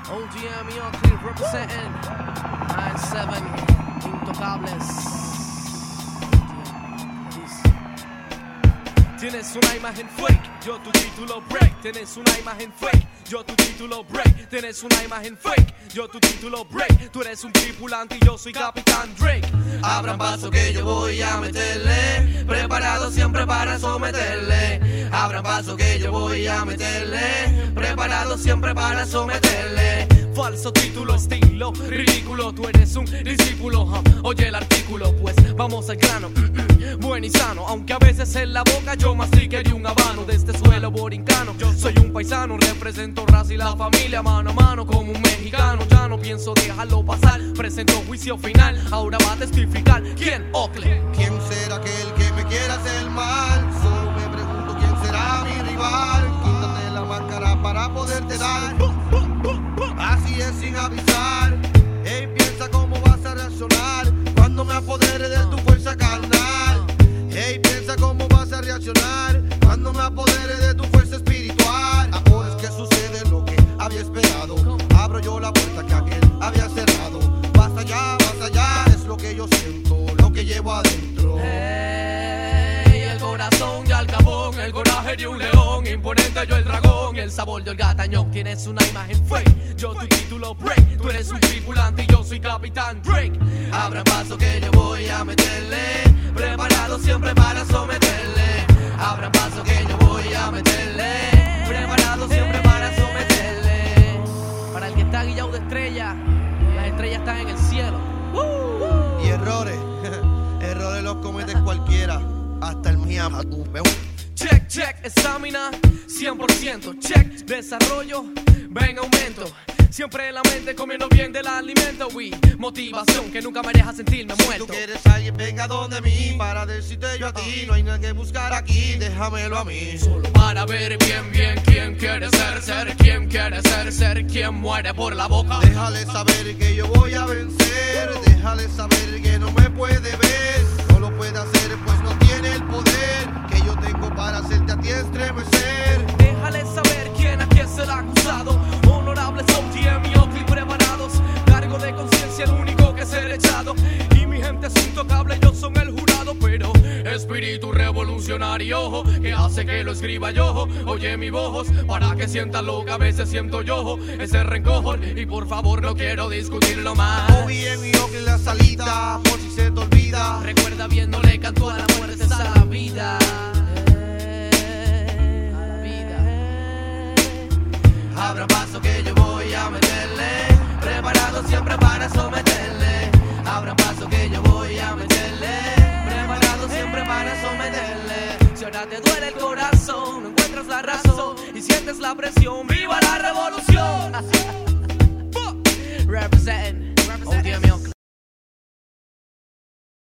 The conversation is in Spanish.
OGM y Oakley representing 9-7 Intocables. Tienes una imagen fake, yo tu título break. Tienes una imagen fake, yo tu título break. Tienes una imagen fake, yo tu título break. Tú eres un tripulante y yo soy Capitán Drake. Abran paso que yo voy a meterle, preparado siempre para someterle. Abran paso que yo voy a meterle, preparado siempre para someterle. Falso título, estilo ridículo, tú eres un discípulo. Oye el artículo, pues vamos al grano. Buen y sano, aunque a veces en la boca yo mastique de un habano. De este suelo borincano, yo soy un paisano, represento raza y la familia mano a mano como un mexicano. Ya no pienso dejarlo pasar, presento juicio final. Ahora va a testificar, ¿quién? Oakley. ¿Quién será aquel que me quiera hacer mal? Solo me pregunto quién será mi rival. Quítate la máscara para poderte dar. Así es sin avisar. Ey, piensa cómo vas a reaccionar cuando me apodere de tu fuerza carnal. Ey, piensa cómo vas a reaccionar cuando me apodere de tu fuerza espiritual. Ahora es que sucede lo que había esperado. Abro yo la puerta que aquel había cerrado. Basta ya, es lo que yo siento, lo que llevo adentro. Hey, el corazón y al cabón, el coraje de un león, imponente yo el dragón, el sabor del gatañón. Tienes una imagen fake, yo tu título break. Tú eres un tripulante y yo soy Capitán Drake. Abran paso que yo voy a meterle, preparado siempre para someterle. Abran paso que yo voy a meterle, preparado siempre para someterle. Para el que está guillado de estrella, las estrellas están en el cielo. Y errores, errores los comete cualquiera, hasta el mío. Check, check, estamina, 100%. Check, desarrollo, ven aumento. Siempre en la mente comiendo bien del alimento. Y motivación que nunca me deja sentirme Si muerto. tú quieres a alguien, venga donde mí, para decirte yo a ti. No hay nada que buscar aquí, déjamelo a mí. Solo para ver bien quién quiere ser quién quiere ser quien muere por la boca. Déjale saber que yo voy a vencer. Déjale saber que no me puede ver. No lo puede hacer pues no tiene el poder que yo tengo para hacerte a ti estremecer. Déjale saber quién aquí es el acusado. Honorables OGM y Oakley preparados. Cargo de conciencia el único que ser echado. Y mi gente es intocable, ellos son el jurado. Pero espíritu revolucionario, ojo, que hace que lo escriba yo. Oye mi voz, para que sientas lo que a veces siento yo. Ese rencor, y por favor no quiero discutirlo más. OGM y Oakley la salita, por si se te olvida. Recuerda bien, no le canto a la muerte, es a la vida. Abra paso que yo voy a meterle, preparado siempre para someterle. Abra paso que yo voy a meterle, preparado siempre para someterle. Si ahora te duele el corazón, no encuentras la razón y sientes la presión, ¡viva la revolución! Represent